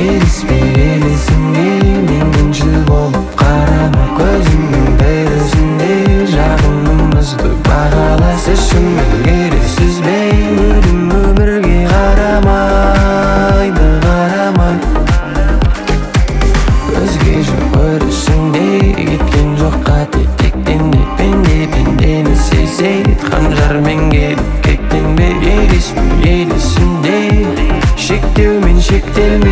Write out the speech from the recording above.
келісімге менменшіл болып қарама көзімнің терісінде жақынымызды бағаласа шынымен керексіз бе өлім өмірге қарамайды көзге жоқ өрісінде кеткен жоқ қате тектен де пендені сезеді қанжармен келіп кектенбе елесімде шектеумен шектелме